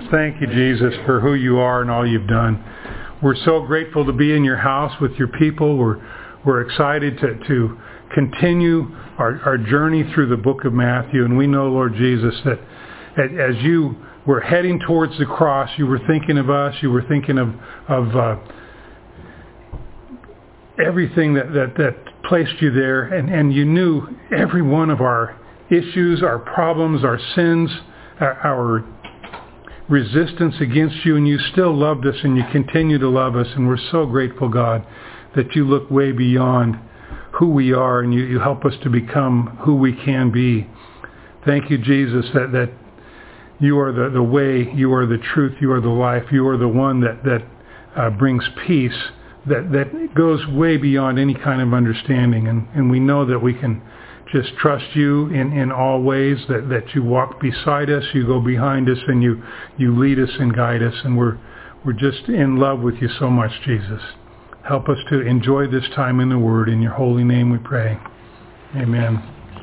Thank you, Jesus, for who you are and all you've done. We're so grateful to be in your house with your people. We're excited to continue our journey through the book of Matthew. And we know, Lord Jesus, that as you were heading towards the cross, you were thinking of us. You were thinking of everything that placed you there. And you knew every one of our issues, our problems, our sins, our resistance against you, and you still loved us and you continue to love us, and we're so grateful, God, that you look way beyond who we are and you help us to become who we can be. Thank you, Jesus, that you are the way, you are the truth, you are the life, you are the one that brings peace, that goes way beyond any kind of understanding, and we know that we can just trust you in all ways, that you walk beside us, you go behind us, and you lead us and guide us. And we're just in love with you so much, Jesus. Help us to enjoy this time in the Word. In your holy name we pray. Amen.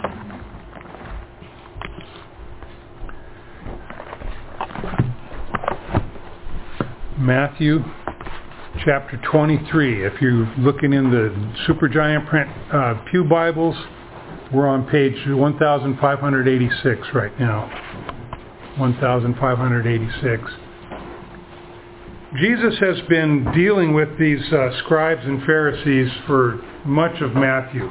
Matthew chapter 23. If you're looking in the Supergiant print Pew Bibles, we're on page 1586 right now. 1586. Jesus has been dealing with these scribes and Pharisees for much of Matthew.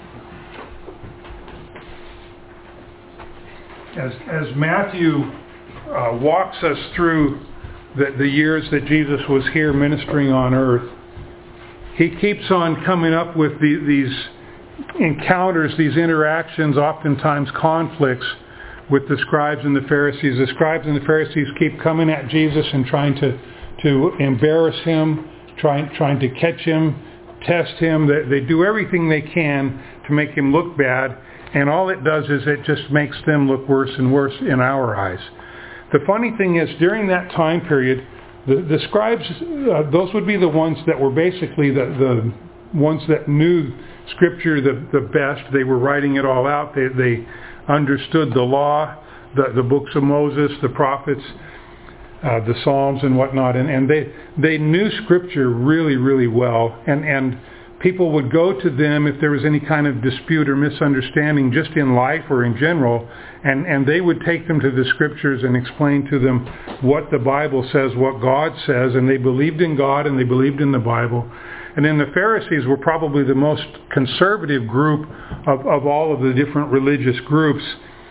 As Matthew walks us through the years that Jesus was here ministering on earth, he keeps on coming up with these encounters, these interactions, oftentimes conflicts with the scribes and the Pharisees. The scribes and the Pharisees keep coming at Jesus and trying to embarrass him, trying to catch him, test him. They do everything they can to make him look bad, and all it does is it just makes them look worse and worse in our eyes. The funny thing is, during that time period, the scribes, those would be the ones that were basically the ones that knew Scripture the best. They were writing it all out. They understood the law, the books of Moses, the prophets, the Psalms and whatnot, and they knew Scripture really, really well. And people would go to them if there was any kind of dispute or misunderstanding just in life or in general, and they would take them to the Scriptures and explain to them what the Bible says, what God says, and they believed in God and they believed in the Bible. And then the Pharisees were probably the most conservative group of all of the different religious groups.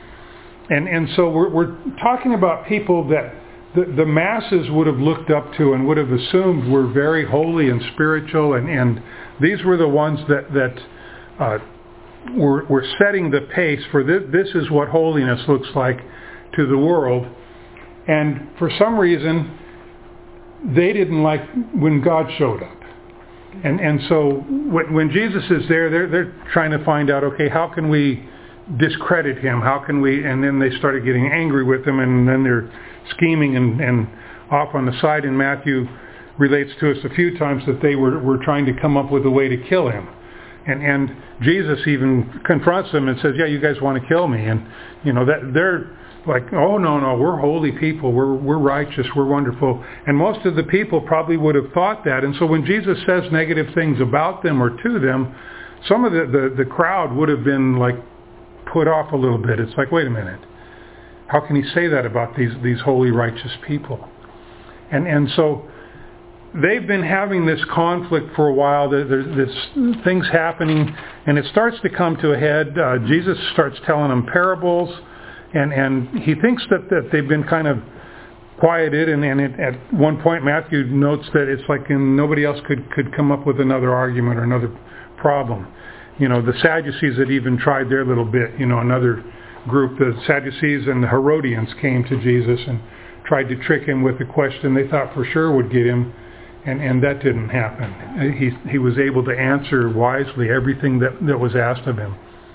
And so we're talking about people that the masses would have looked up to and would have assumed were very holy and spiritual. And these were the ones that were setting the pace for this is what holiness looks like to the world. And for some reason, they didn't like when God showed up. And so when Jesus is there, they're trying to find out, okay, how can we discredit him? How can we? And then they started getting angry with him, and then they're scheming and off on the side. And Matthew relates to us a few times that they were trying to come up with a way to kill him. And Jesus even confronts them and says, yeah, you guys want to kill me. And, that they're like, oh, no, we're holy people. We're righteous. We're wonderful. And most of the people probably would have thought that. And so when Jesus says negative things about them or to them, some of the crowd would have been like put off a little bit. It's like, wait a minute. How can he say that about these holy, righteous people? And so they've been having this conflict for a while. There's things happening, and it starts to come to a head. Jesus starts telling them parables, and he thinks that they've been kind of quieted, and at one point Matthew notes that it's like nobody else could come up with another argument or another problem. The Sadducees had even tried their little bit. Another group, the Sadducees and the Herodians, came to Jesus and tried to trick him with a question they thought for sure would get him, and that didn't happen. He was able to answer wisely everything that was asked of him.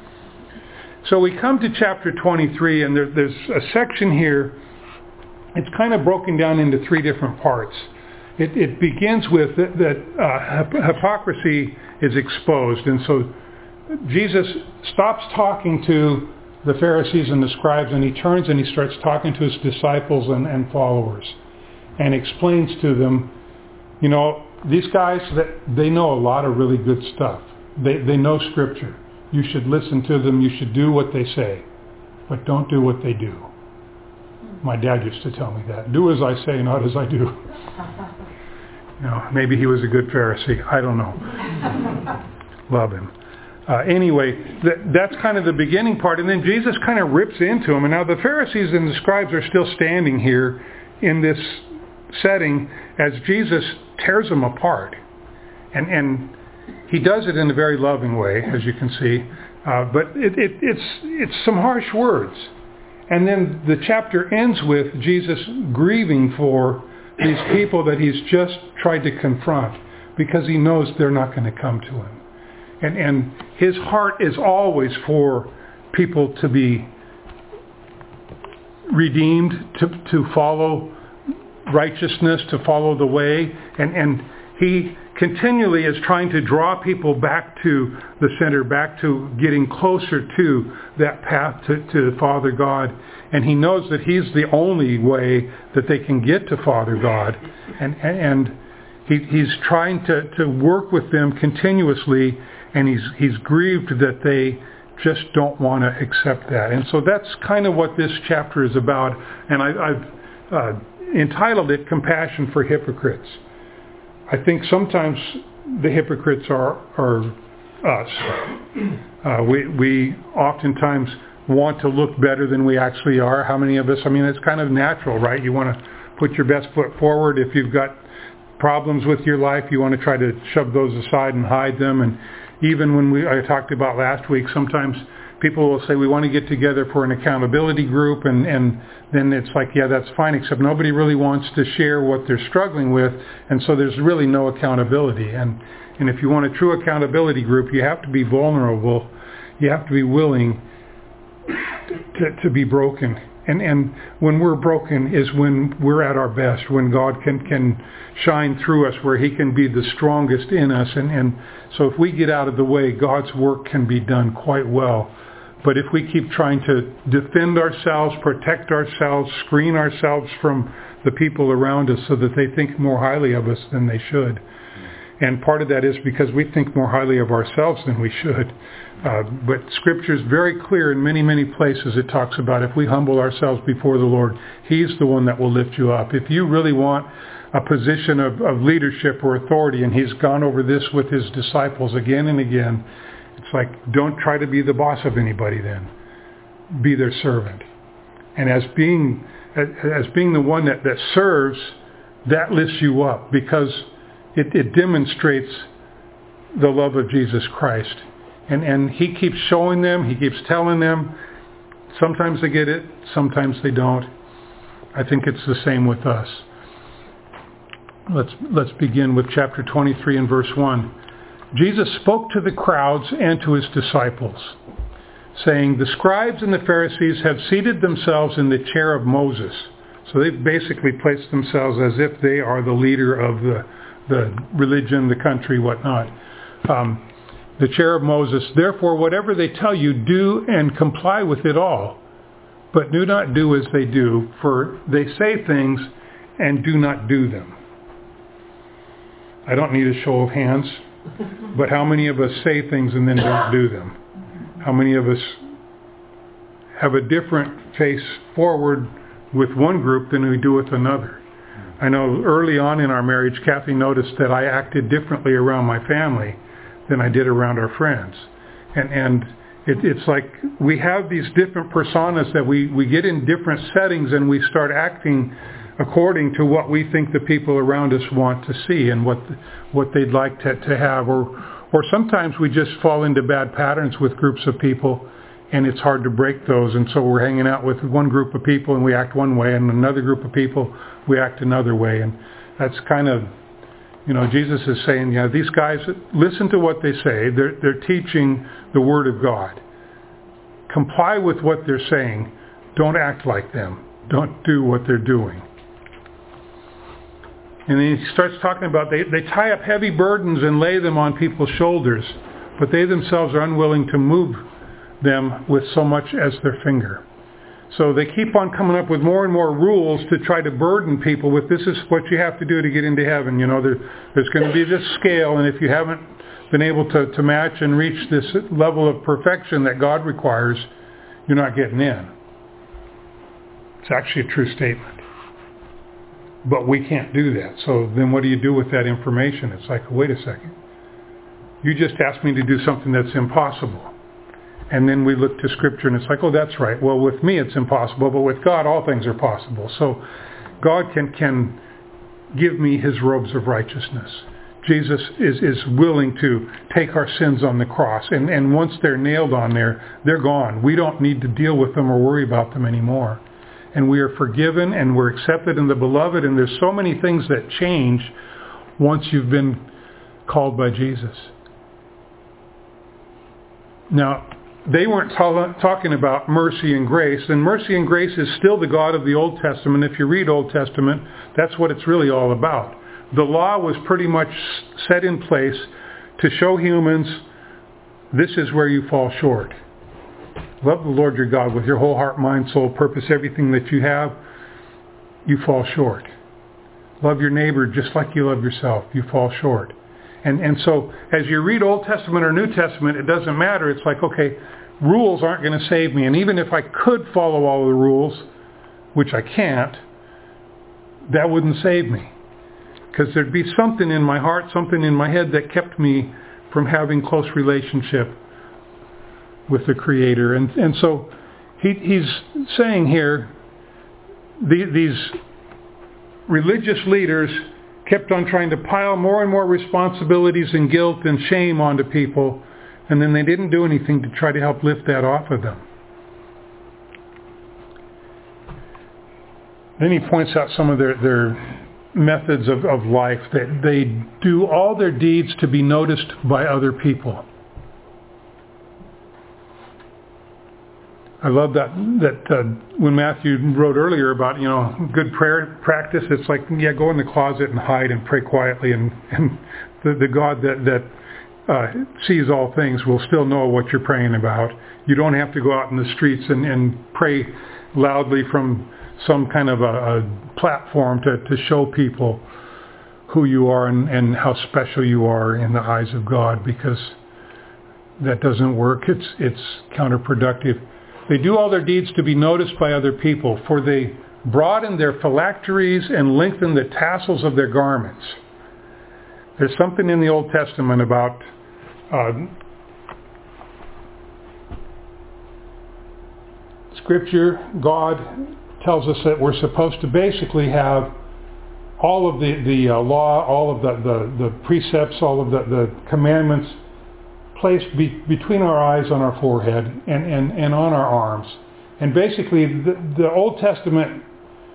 So we come to chapter 23, and there's a section here. It's kind of broken down into three different parts. It begins with that hypocrisy is exposed, and so Jesus stops talking to the Pharisees and the scribes, and he turns and he starts talking to his disciples and followers and explains to them, you know, these guys, they know a lot of really good stuff. They know Scripture. You should listen to them. You should do what they say, but don't do what they do. My dad used to tell me that. Do as I say, not as I do. You know, maybe he was a good Pharisee. I don't know. Love him. Anyway, that's kind of the beginning part. And then Jesus kind of rips into them. And now the Pharisees and the scribes are still standing here in this setting as Jesus tears them apart. And he does it in a very loving way, as you can see. But it's some harsh words. And then the chapter ends with Jesus grieving for these people that he's just tried to confront because he knows they're not going to come to him. And his heart is always for people to be redeemed, to follow righteousness, to follow the way. And he continually is trying to draw people back to the center, back to getting closer to that path to Father God. And he knows that he's the only way that they can get to Father God. And he's trying to work with them continuously, and he's grieved that they just don't want to accept that. And so that's kind of what this chapter is about. And I've entitled it Compassion for Hypocrites. I think sometimes the hypocrites are us. We oftentimes want to look better than we actually are. How many of us? I mean, it's kind of natural, right? You want to put your best foot forward. If you've got problems with your life, you want to try to shove those aside and hide them. And even when I talked about last week, sometimes people will say we want to get together for an accountability group, and then it's like, yeah, that's fine, except nobody really wants to share what they're struggling with, and so there's really no accountability. And if you want a true accountability group, you have to be vulnerable. You have to be willing to be broken. And when we're broken is when we're at our best, when God can shine through us, where he can be the strongest in us. And so if we get out of the way, God's work can be done quite well. But if we keep trying to defend ourselves, protect ourselves, screen ourselves from the people around us so that they think more highly of us than they should. And part of that is because we think more highly of ourselves than we should. But Scripture is very clear in many, many places. It talks about if we humble ourselves before the Lord, he's the one that will lift you up. If you really want a position of leadership or authority, and he's gone over this with his disciples again and again, it's like, don't try to be the boss of anybody then. Be their servant. And as being the one that serves, that lifts you up because it demonstrates the love of Jesus Christ. And he keeps showing them, he keeps telling them. Sometimes they get it, sometimes they don't. I think it's the same with us. Let's begin with chapter 23 and verse 1. Jesus spoke to the crowds and to his disciples, saying, "The scribes and the Pharisees have seated themselves in the chair of Moses." So they've basically placed themselves as if they are the leader of the religion, the country, whatnot. The chair of Moses. "Therefore, whatever they tell you, do and comply with it all. But do not do as they do, for they say things and do not do them." I don't need a show of hands, but how many of us say things and then don't do them? How many of us have a different face forward with one group than we do with another? I know early on in our marriage, Kathy noticed that I acted differently around my family than I did around our friends. And it's like we have these different personas that we get in different settings, and we start acting according to what we think the people around us want to see and what they'd like to have. Or sometimes we just fall into bad patterns with groups of people, and it's hard to break those. And so we're hanging out with one group of people and we act one way, and another group of people we act another way. And that's kind of, Jesus is saying, these guys, listen to what they say. They're teaching the Word of God. Comply with what they're saying. Don't act like them. Don't do what they're doing. And then he starts talking about they tie up heavy burdens and lay them on people's shoulders, but they themselves are unwilling to move them with so much as their finger. So they keep on coming up with more and more rules to try to burden people with, this is what you have to do to get into heaven. There's going to be this scale, and if you haven't been able to match and reach this level of perfection that God requires, you're not getting in. It's actually a true statement. But we can't do that. So then what do you do with that information? It's like, wait a second. You just asked me to do something that's impossible. And then we look to Scripture and it's like, oh, that's right. Well, with me it's impossible, but with God all things are possible. So God can give me his robes of righteousness. Jesus is willing to take our sins on the cross. And once they're nailed on there, they're gone. We don't need to deal with them or worry about them anymore. And we are forgiven and we're accepted in the beloved. And there's so many things that change once you've been called by Jesus. Now, they weren't talking about mercy and grace. And mercy and grace is still the God of the Old Testament. If you read Old Testament, that's what it's really all about. The law was pretty much set in place to show humans, this is where you fall short. Love the Lord your God with your whole heart, mind, soul, purpose, everything that you have. You fall short. Love your neighbor just like you love yourself. You fall short. And so as you read Old Testament or New Testament, it doesn't matter. It's like, okay, rules aren't going to save me. And even if I could follow all the rules, which I can't, that wouldn't save me. Because there'd be something in my heart, something in my head that kept me from having close relationship with the Creator. And so he's saying here, these religious leaders kept on trying to pile more and more responsibilities and guilt and shame onto people, and then they didn't do anything to try to help lift that off of them. Then he points out some of their methods of life, that they do all their deeds to be noticed by other people. I love that when Matthew wrote earlier about, good prayer practice, it's like, go in the closet and hide and pray quietly, and the God that sees all things will still know what you're praying about. You don't have to go out in the streets and pray loudly from some kind of a platform to show people who you are and how special you are in the eyes of God, because that doesn't work. It's counterproductive. They do all their deeds to be noticed by other people, for they broaden their phylacteries and lengthen the tassels of their garments. There's something in the Old Testament about Scripture. God tells us that we're supposed to basically have all of the law, all of the precepts, all of the commandments placed between our eyes on our forehead and on our arms. And basically the Old Testament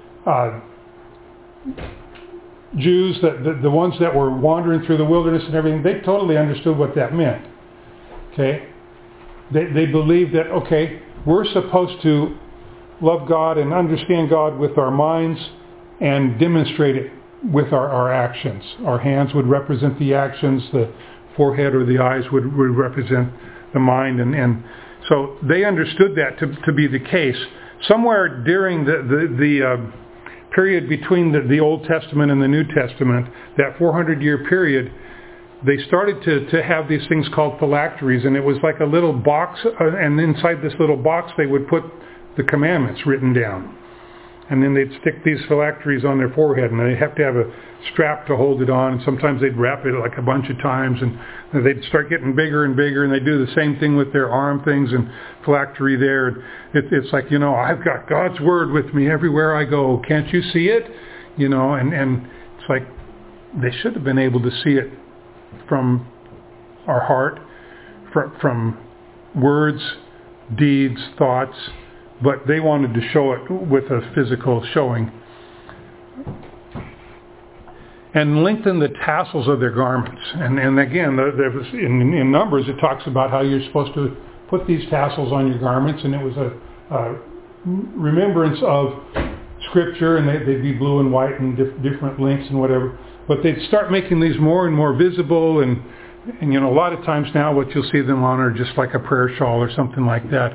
Jews, the ones that were wandering through the wilderness and everything, they totally understood what that meant. Okay? They believed that, okay, we're supposed to love God and understand God with our minds and demonstrate it with our actions. Our hands would represent the actions, the forehead or the eyes would represent the mind, and so they understood that to be the case. Somewhere during the period between the Old Testament and the New Testament, that 400-year period, they started to have these things called phylacteries, and it was like a little box, and inside this little box they would put the commandments written down. And then they'd stick these phylacteries on their forehead, and they'd have to have a strap to hold it on, and sometimes they'd wrap it like a bunch of times, and they'd start getting bigger and bigger, and they'd do the same thing with their arm things and phylactery there. It's like, I've got God's Word with me everywhere I go. Can't you see it? And it's like they should have been able to see it from our heart, from words, deeds, thoughts, but they wanted to show it with a physical showing. And lengthen the tassels of their garments. And again, there was, in Numbers, it talks about how you're supposed to put these tassels on your garments, and it was a remembrance of Scripture, and they'd be blue and white and different lengths and whatever. But they'd start making these more and more visible, and And a lot of times now what you'll see them on are just like a prayer shawl or something like that.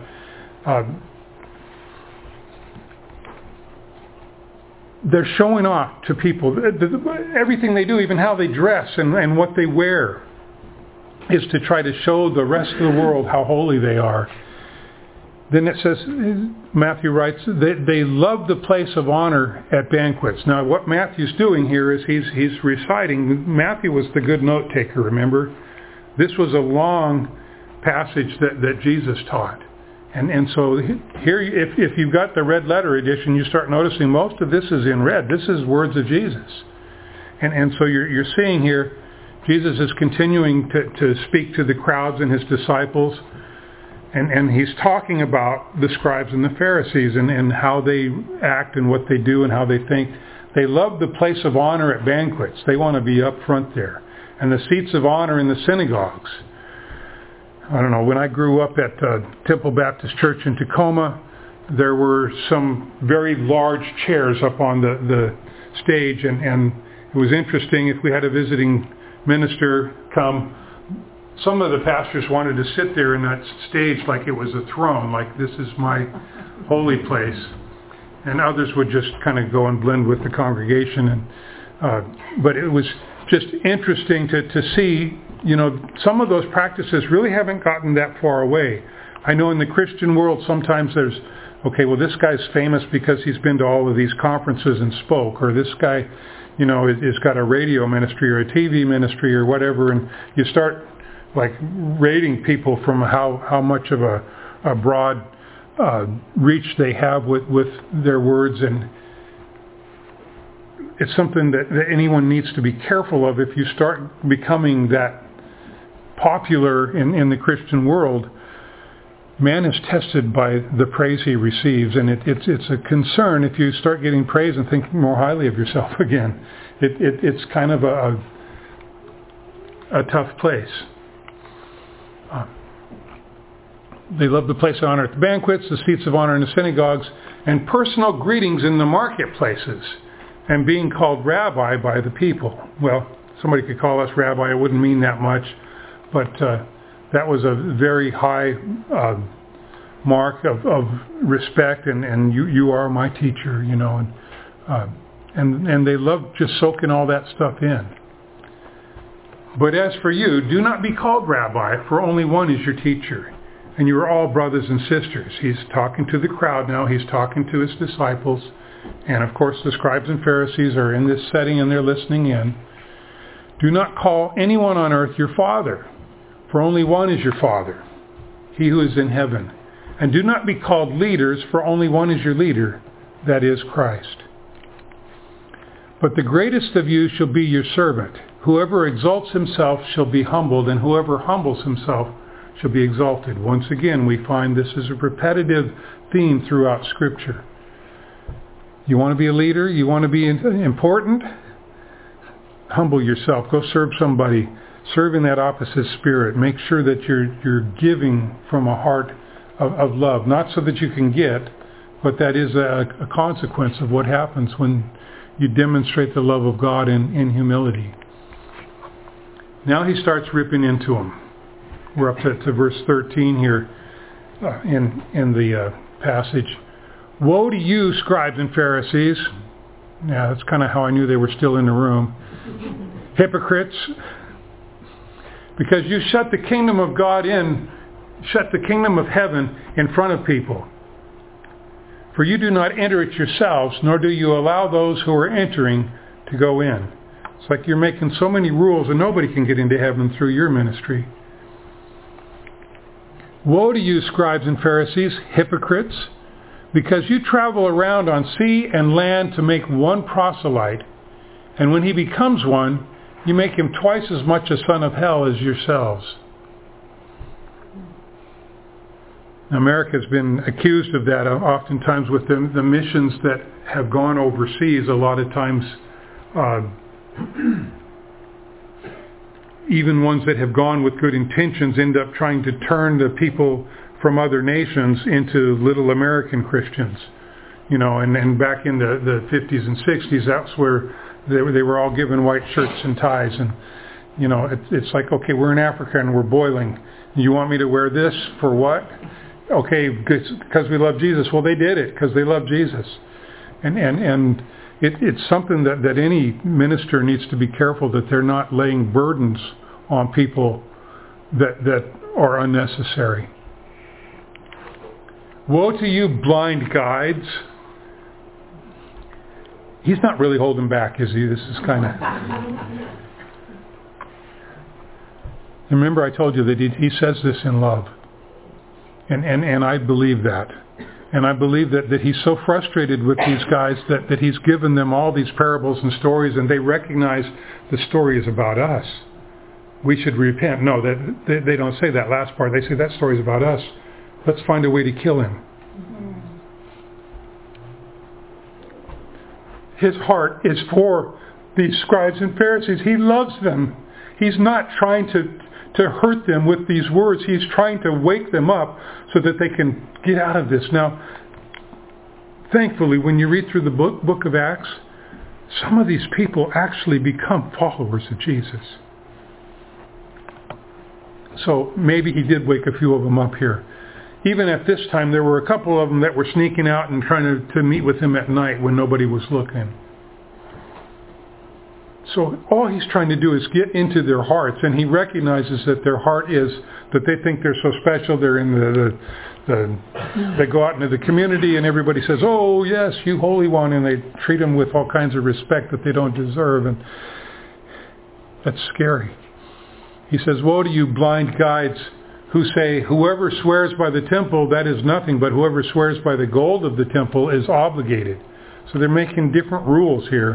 They're showing off to people. Everything they do, even how they dress and what they wear, is to try to show the rest of the world how holy they are. Then it says, Matthew writes, they love the place of honor at banquets. Now what Matthew's doing here is he's reciting. Matthew was the good note taker, remember? This was a long passage that Jesus taught. And so here, if you've got the red letter edition, you start noticing most of this is in red. This is words of Jesus. And so you're seeing here, Jesus is continuing to speak to the crowds and his disciples. And he's talking about the scribes and the Pharisees and how they act and what they do and how they think. They love the place of honor at banquets. They want to be up front there. And the seats of honor in the synagogues. I don't know, when I grew up at Temple Baptist Church in Tacoma, there were some very large chairs up on the stage. And it was interesting, if we had a visiting minister come, some of the pastors wanted to sit there in that stage like it was a throne, like this is my holy place. And others would just kind of go and blend with the congregation. But it was just interesting to see, some of those practices really haven't gotten that far away. I know in the Christian world sometimes there's, okay, well this guy's famous because he's been to all of these conferences and spoke, or this guy, has got a radio ministry or a TV ministry or whatever, and you start like rating people from how much of a broad reach they have with their words, and it's something that anyone needs to be careful of. If you start becoming that popular in the Christian world, man is tested by the praise he receives, and it's a concern if you start getting praise and thinking more highly of yourself again. It's kind of a tough place. They love the place of honor at the banquets, the seats of honor in the synagogues, and personal greetings in the marketplaces, and being called rabbi by the people. Well, somebody could call us rabbi. It wouldn't mean that much, but that was a very high mark of respect, and you are my teacher, and they love just soaking all that stuff in. But as for you, do not be called rabbi, for only one is your teacher, and you are all brothers and sisters. He's talking to the crowd now. He's talking to his disciples. And of course, the scribes and Pharisees are in this setting and they're listening in. Do not call anyone on earth your father, for only one is your Father, he who is in heaven. And do not be called leaders, for only one is your leader, that is Christ. But the greatest of you shall be your servant. Whoever exalts himself shall be humbled, and whoever humbles himself shall be exalted. Once again, we find this is a repetitive theme throughout Scripture. You want to be a leader? You want to be important? Humble yourself. Go serve somebody. Serve in that opposite spirit. Make sure that you're giving from a heart of love. Not so that you can get, but that is a consequence of what happens when you demonstrate the love of God in humility. Now he starts ripping into them. We're up to verse 13 here in the passage. Woe to you, scribes and Pharisees. Yeah, that's kind of how I knew they were still in the room. Hypocrites, because you shut the kingdom of God shut the kingdom of heaven in front of people. For you do not enter it yourselves, nor do you allow those who are entering to go in. It's like you're making so many rules and nobody can get into heaven through your ministry. Woe to you, scribes and Pharisees, hypocrites, because you travel around on sea and land to make one proselyte, and when he becomes one, you make him twice as much a son of hell as yourselves. America has been accused of that oftentimes with the missions that have gone overseas. A lot of times, even ones that have gone with good intentions end up trying to turn the people from other nations into little American Christians. And back in the 50s and 60s, that's where they were all given white shirts and ties. And, You know, it's like, okay, we're in Africa and we're boiling. You want me to wear this for what? Okay, because we love Jesus. Well, they did it because they love Jesus. And it's something that any minister needs to be careful that they're not laying burdens on people that are unnecessary. Woe to you, blind guides. He's not really holding back, is he? This is kind of... Remember I told you that he says this in love. And I believe that. And I believe that he's so frustrated with these guys that he's given them all these parables and stories, and they recognize the story is about us. We should repent. No, they don't say that last part. They say that story is about us. Let's find a way to kill him. His heart is for these scribes and Pharisees. He loves them. He's not trying to hurt them with these words. He's trying to wake them up so that they can get out of this. Now, thankfully, when you read through the book of Acts, some of these people actually become followers of Jesus. So maybe he did wake a few of them up here. Even at this time, there were a couple of them that were sneaking out and trying to meet with him at night when nobody was looking. So all he's trying to do is get into their hearts, and he recognizes that their heart is that they think they're so special. They're in they go out into the community, and everybody says, "Oh yes, you holy one," and they treat them with all kinds of respect that they don't deserve, and that's scary. He says, "Woe to you, blind guides, who say, whoever swears by the temple, that is nothing, but whoever swears by the gold of the temple is obligated." So they're making different rules here.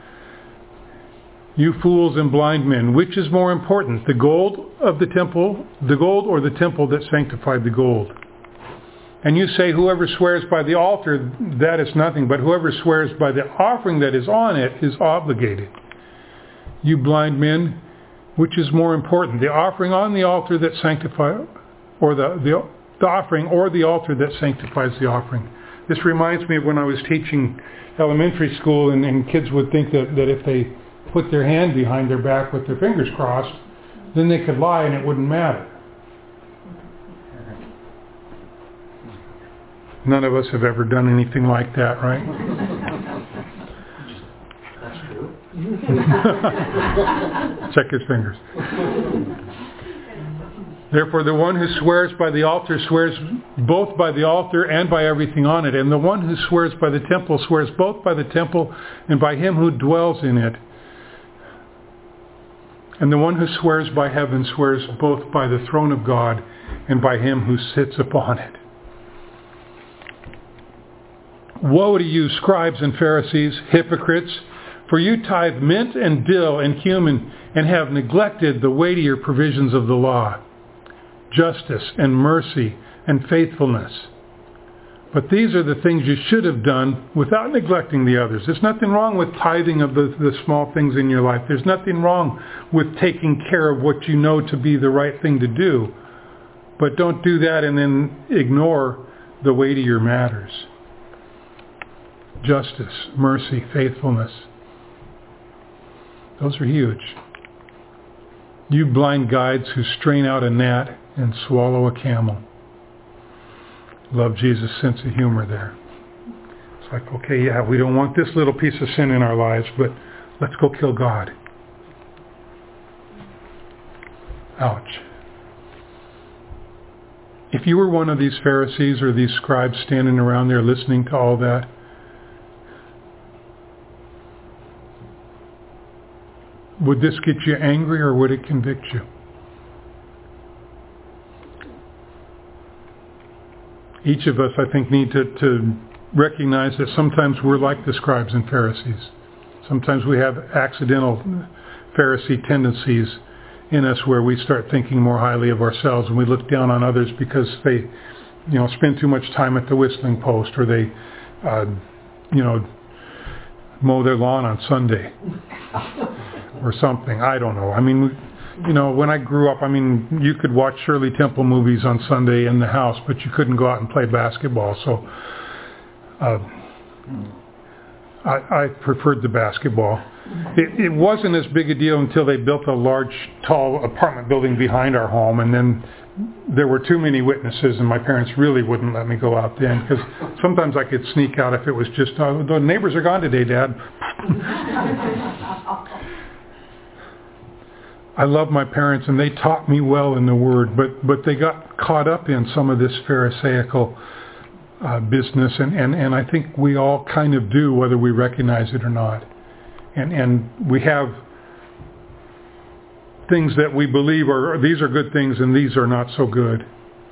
You fools and blind men, which is more important, the gold of the temple or the temple that sanctified the gold? And you say, whoever swears by the altar, that is nothing, but whoever swears by the offering that is on it is obligated. You blind men, which is more important, the offering on the altar that sanctifies, or the offering or the altar that sanctifies the offering? This reminds me of when I was teaching elementary school, and kids would think that if they put their hand behind their back with their fingers crossed, then they could lie and it wouldn't matter. None of us have ever done anything like that, right? That's true. Check his fingers. Therefore, the one who swears by the altar swears both by the altar and by everything on it. And the one who swears by the temple swears both by the temple and by him who dwells in it. And the one who swears by heaven swears both by the throne of God and by him who sits upon it. Woe to you, scribes and Pharisees, hypocrites, for you tithe mint and dill and cumin and have neglected the weightier provisions of the law, justice and mercy and faithfulness. But these are the things you should have done without neglecting the others. There's nothing wrong with tithing of the small things in your life. There's nothing wrong with taking care of what you know to be the right thing to do. But don't do that and then ignore the weightier matters. Justice, mercy, faithfulness. Those are huge. You blind guides who strain out a gnat and swallow a camel. Love Jesus' sense of humor there. It's like, okay, yeah, we don't want this little piece of sin in our lives, but let's go kill God. Ouch. If you were one of these Pharisees or these scribes standing around there listening to all that, would this get you angry or would it convict you? Each of us, I think, need to recognize that sometimes we're like the scribes and Pharisees. Sometimes we have accidental Pharisee tendencies in us where we start thinking more highly of ourselves and we look down on others because they, spend too much time at the whistling post, or they, mow their lawn on Sunday or something. I don't know. I mean, when I grew up, you could watch Shirley Temple movies on Sunday in the house, but you couldn't go out and play basketball. So I preferred the basketball. It wasn't as big a deal until they built a large, tall apartment building behind our home, and then there were too many witnesses, and my parents really wouldn't let me go out then, because sometimes I could sneak out if it was just, oh, the neighbors are gone today, Dad. I love my parents, and they taught me well in the Word, but they got caught up in some of this Pharisaical business, and I think we all kind of do, whether we recognize it or not. And we have things that we believe these are good things and these are not so good.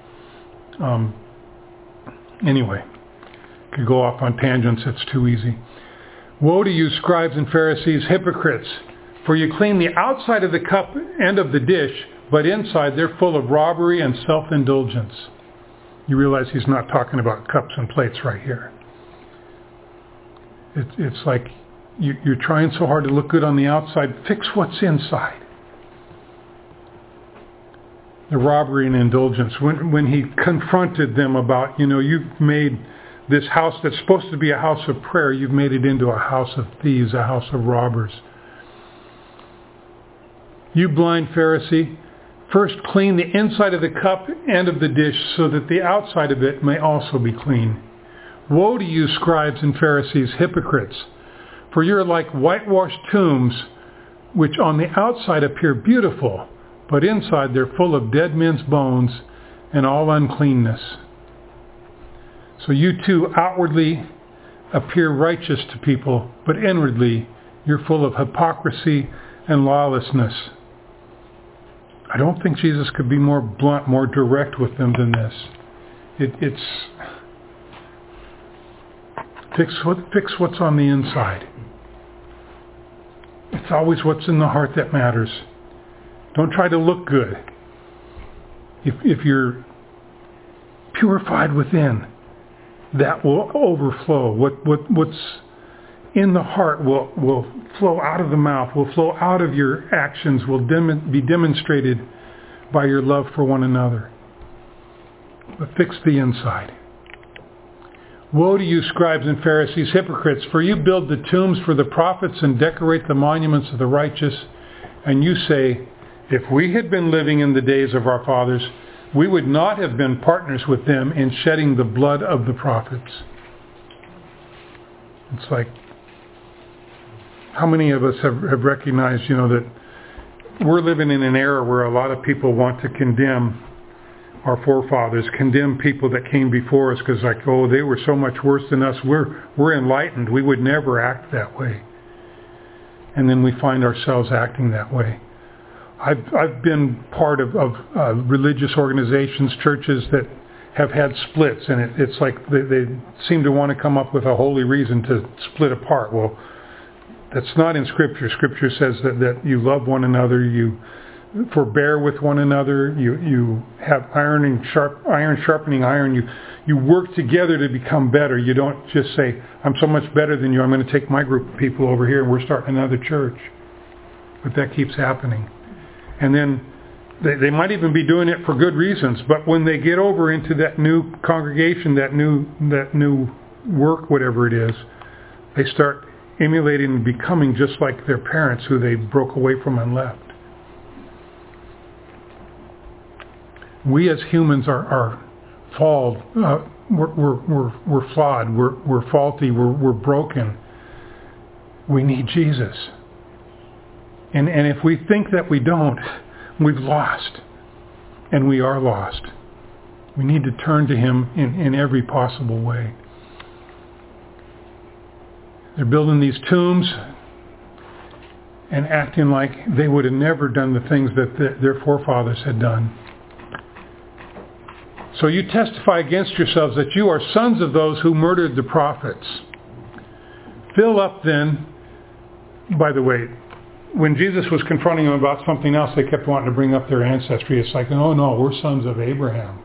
Anyway, could go off on tangents, it's too easy. Woe to you, scribes and Pharisees, hypocrites, for you clean the outside of the cup and of the dish, but inside they're full of robbery and self-indulgence. You realize he's not talking about cups and plates right here. It's like you're trying so hard to look good on the outside. Fix what's inside. The robbery and indulgence. When he confronted them about, you've made this house that's supposed to be a house of prayer, you've made it into a house of thieves, a house of robbers. You blind Pharisee, first clean the inside of the cup and of the dish so that the outside of it may also be clean. Woe to you, scribes and Pharisees, hypocrites, for you're like whitewashed tombs, which on the outside appear beautiful, but inside they're full of dead men's bones and all uncleanness. So you too outwardly appear righteous to people, but inwardly you're full of hypocrisy and lawlessness. I don't think Jesus could be more blunt, more direct with them than this. It's fix what's on the inside. It's always what's in the heart that matters. Don't try to look good. If you're purified within, that will overflow. What's in the heart will flow out of the mouth, will flow out of your actions, will be demonstrated by your love for one another. But fix the inside. Woe to you, scribes and Pharisees, hypocrites, for you build the tombs for the prophets and decorate the monuments of the righteous, and you say, if we had been living in the days of our fathers, we would not have been partners with them in shedding the blood of the prophets. It's like, how many of us have recognized, that we're living in an era where a lot of people want to condemn our forefathers, condemn people that came before us because they were so much worse than us. We're enlightened. We would never act that way. And then we find ourselves acting that way. I've been part of religious organizations, churches that have had splits, and it's like they seem to want to come up with a holy reason to split apart. Well, that's not in Scripture. Scripture says that you love one another, you forbear with one another, you have iron sharpening iron, you work together to become better. You don't just say, I'm so much better than you, I'm going to take my group of people over here and we're starting another church. But that keeps happening. And then they might even be doing it for good reasons, but when they get over into that new congregation, that new work, whatever it is, they start emulating and becoming just like their parents who they broke away from and left. We as humans are flawed. We're flawed. We're faulty. We're broken. We need Jesus. And if we think that we don't, we've lost. And we are lost. We need to turn to Him in every possible way. They're building these tombs and acting like they would have never done the things that their forefathers had done. So you testify against yourselves that you are sons of those who murdered the prophets. Fill up then, by the way, when Jesus was confronting them about something else, they kept wanting to bring up their ancestry. It's like, oh no, we're sons of Abraham.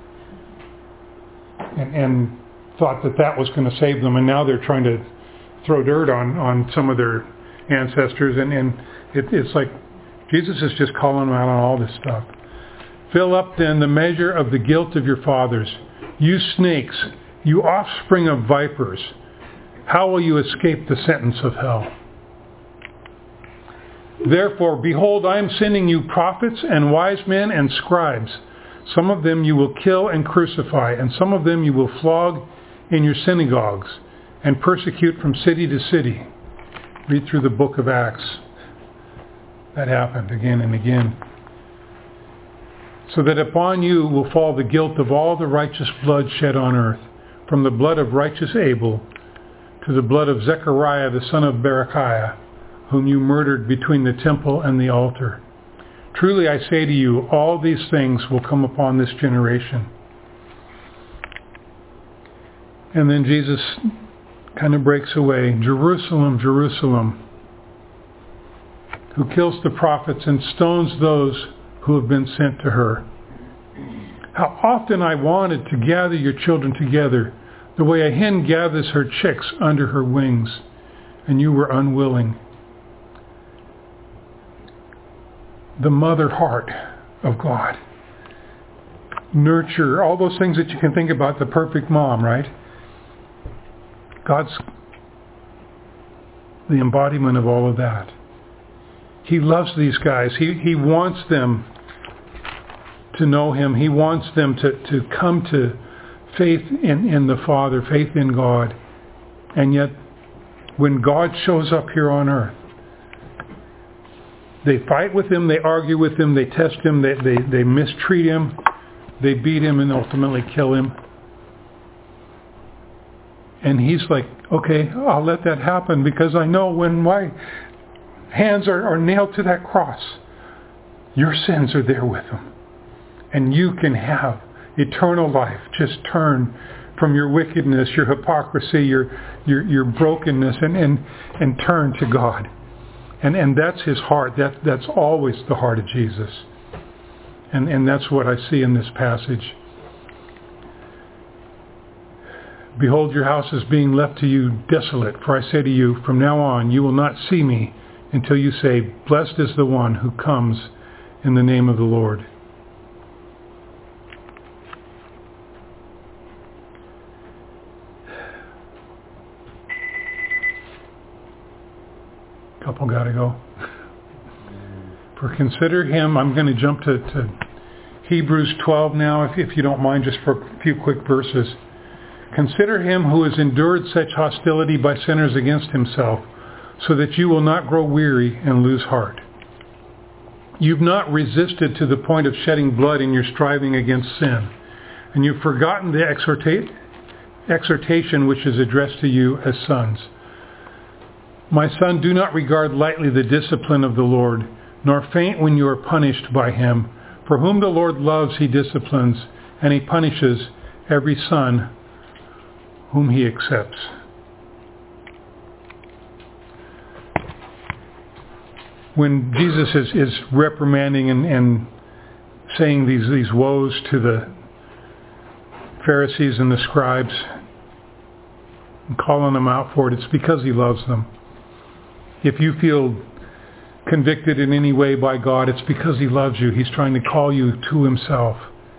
And thought that was going to save them, and now they're trying to throw dirt on some of their ancestors, and it's like Jesus is just calling them out on all this stuff. Fill up then the measure of the guilt of your fathers. You snakes, you offspring of vipers, how will you escape the sentence of hell? Therefore, behold, I am sending you prophets and wise men and scribes. Some of them you will kill and crucify, and some of them you will flog in your synagogues and persecute from city to city. Read through the book of Acts. That happened again and again. So that upon you will fall the guilt of all the righteous blood shed on earth, from the blood of righteous Abel to the blood of Zechariah the son of Berechiah, whom you murdered between the temple and the altar. Truly I say to you, all these things will come upon this generation. And then Jesus kind of breaks away. Jerusalem, Jerusalem, who kills the prophets and stones those who have been sent to her. How often I wanted to gather your children together, the way a hen gathers her chicks under her wings, and you were unwilling. The mother heart of God. Nurture, all those things that you can think about, the perfect mom, right? God's the embodiment of all of that. He loves these guys. He wants them to know Him. He wants them to come to faith in the Father, faith in God. And yet, when God shows up here on earth, they fight with Him, they argue with Him, they test Him, they mistreat Him, they beat Him and ultimately kill Him. And He's like, okay, I'll let that happen because I know when my hands are nailed to that cross, your sins are there with them. And you can have eternal life. Just turn from your wickedness, your hypocrisy, your brokenness, and turn to God. And that's His heart. That's always the heart of Jesus. And that's what I see in this passage. Behold, your house is being left to you desolate. For I say to you, from now on you will not see me until you say, blessed is the one who comes in the name of the Lord. Couple got to go. For consider Him, I'm going to jump to Hebrews 12 now, if you don't mind, just for a few quick verses. Consider Him who has endured such hostility by sinners against Himself, so that you will not grow weary and lose heart. You've not resisted to the point of shedding blood in your striving against sin, and you've forgotten the exhortation which is addressed to you as sons. My son, do not regard lightly the discipline of the Lord, nor faint when you are punished by Him. For whom the Lord loves, He disciplines, and He punishes every son whom He accepts. When Jesus is reprimanding and saying these woes to the Pharisees and the scribes, and calling them out for it, it's because He loves them. If you feel convicted in any way by God, it's because He loves you. He's trying to call you to Himself.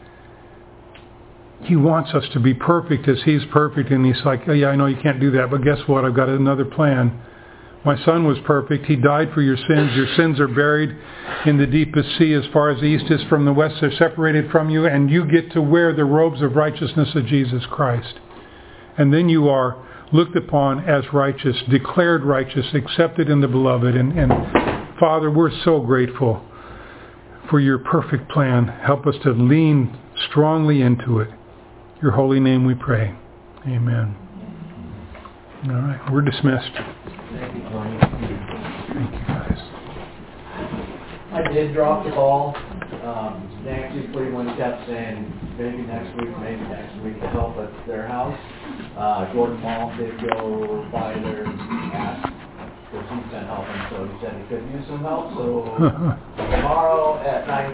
He wants us to be perfect as He's perfect, and He's like, oh yeah, I know you can't do that, but guess what? I've got another plan. My Son was perfect. He died for your sins. Your sins are buried in the deepest sea as far as the east is from the west. They're separated from you, and you get to wear the robes of righteousness of Jesus Christ. And then you are looked upon as righteous, declared righteous, accepted in the Beloved. And Father, we're so grateful for your perfect plan. Help us to lean strongly into it. Your holy name we pray. Amen. All right, we're dismissed. Thank you, Tony. Thank you, guys. I did drop the ball. Nancy Cleveland kept saying maybe next week to help at their house. Jordan Mall did go by there and ask if he's been helping, so he said he could use some help. So tomorrow at 9